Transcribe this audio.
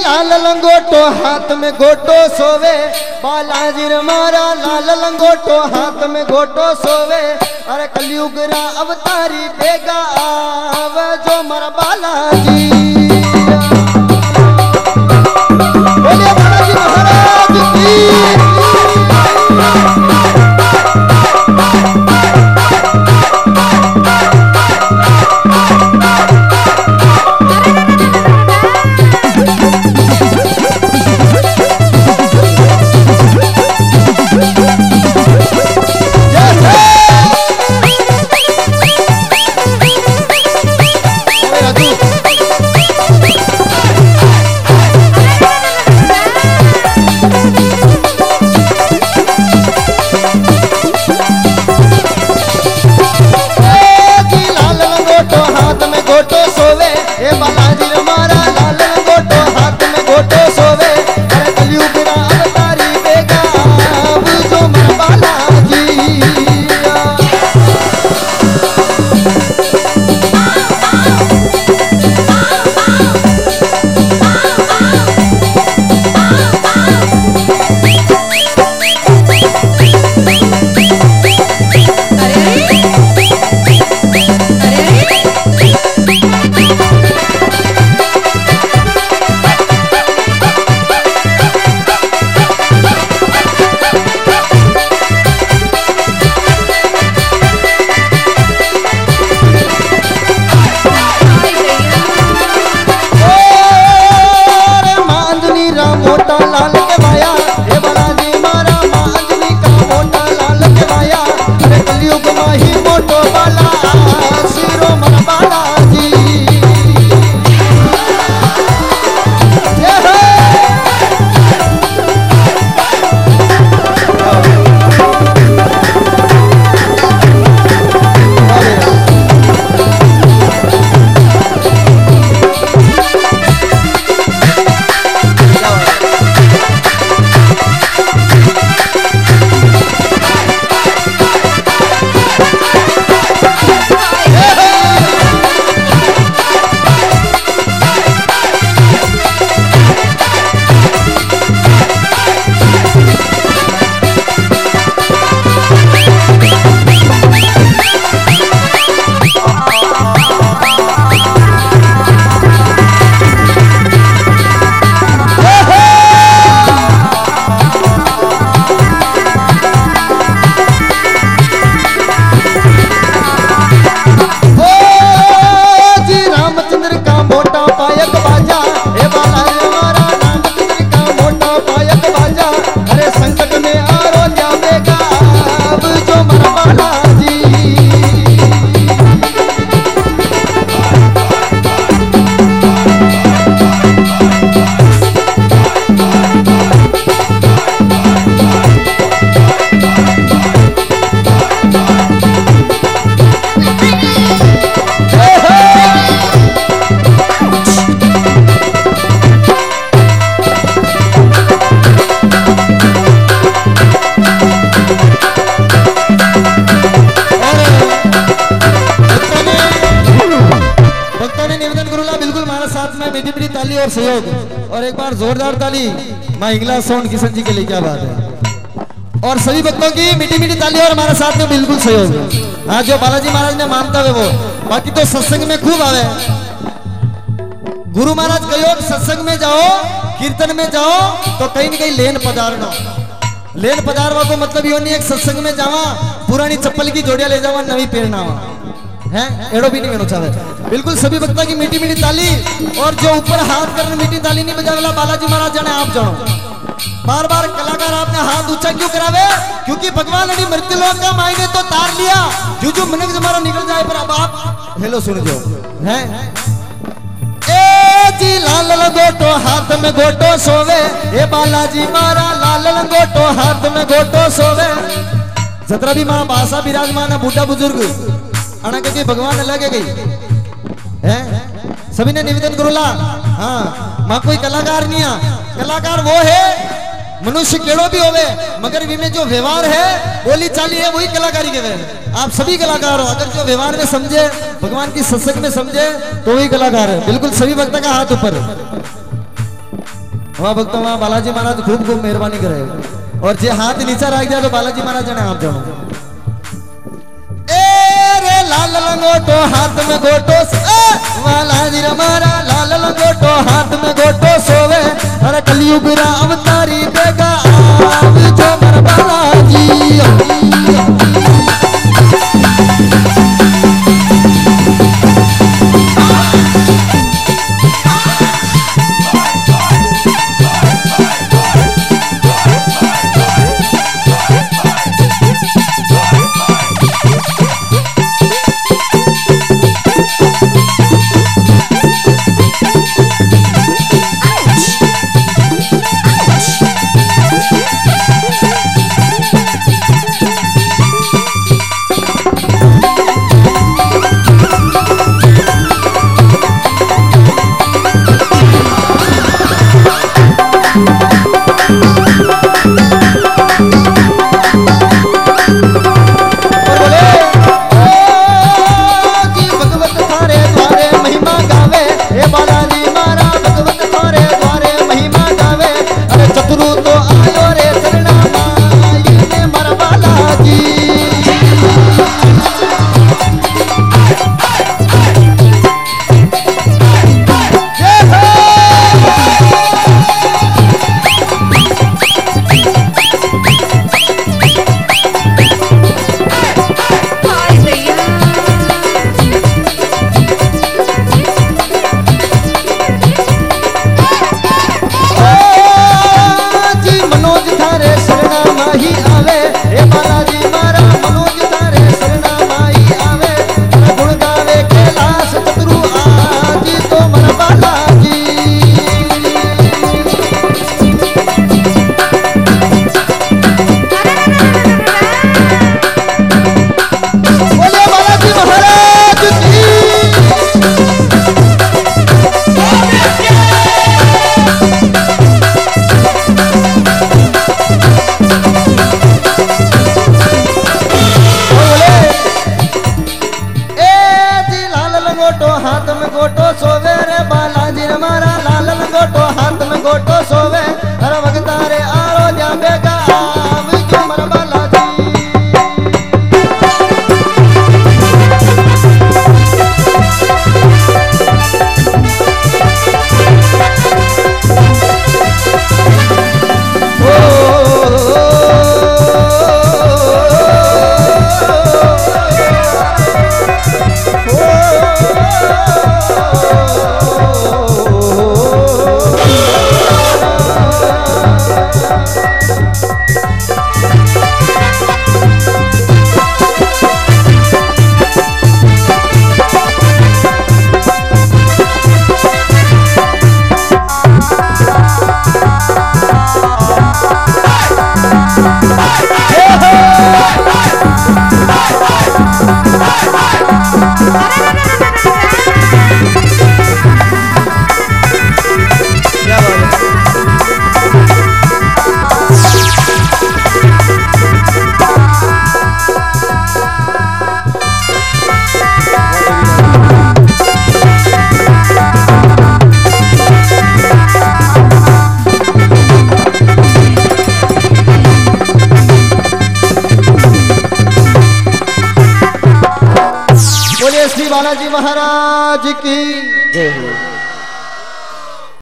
लाल लंगोटो हाथ में गोटो सोवे, बालाजी मारा लाल लंगोटो हाथ में गोटो सोवे। अरे कलयुग रा अवतारी बेगा आवे जो मर बालाजी। बोलिए बालाजी महाराज की। और सहयोग और एक बार जोरदार ताली मां इंगला साउंड किशन जी के लिए। क्या बात है। और सभी भक्तों की मीठी मीठी ताली और हमारे साथ में बिल्कुल सहयोग। हाँ, जो बालाजी महाराज ने मानता है वो, बाकी तो सत्संग में खूब आवे। गुरु महाराज कहो सत्संग में जाओ, कीर्तन में जाओ तो कहीं न कहीं लेन पधारना। लेन पधारवा को मतलब यो नहीं एक सत्संग में जावा पुरानी चप्पल की जोड़िया ले जावा नवी पहनना है, एड़ो भी नहीं कहना चाहते। बिल्कुल सभी भक्तों की मीठी मीठी ताली। और जो ऊपर हाथ करने मीठी ताली नहीं बजावेला बालाजी महाराज जाने आप जानो। बार बार कलाकार आपने हाथ ऊंचा क्यों करावे? क्योंकि भगवान ने मृत्यु लोक का मायने तो तार लिया, जो मनक हमारा निकल जाए। पर अब आप हेलो सुन जो है जी लाल लंगोटो हाथ में गोटो सोवे, ये बालाजी मारा लाल लंगोटो हाथ में गोटो सोवे। जतरा भी मां बासा विराजमान है बूढ़ा बुजुर्ग अना के भगवान लगे गई है। सभी ने निवेदन करोला। हाँ, मां कोई कलाकार नहीं है। कलाकार वो है मनुष्य केड़ो भी होवे, मगर इनमें जो व्यवहार है बोली चाली है वही कलाकारी के वे। आप सभी कलाकार हो, अगर जो व्यवहार में समझे भगवान की सत्संग में समझे तो वही कलाकार है। बिल्कुल सभी भक्त का हाथ ऊपर। वहाँ भक्तों वहाँ बालाजी महाराज खूब खूब मेहरबानी करे और जे हाथ नीचा रख दिया तो बालाजी महाराज ने आप जाओ रे लाल लंगोटो हाथ में गोटो बालाजी हमारा लाल लंगोटो हाथ में गोटो सोवे अरे कलयुग राम तारी बेगा आव जो मर बालाजी बालाजी महाराज की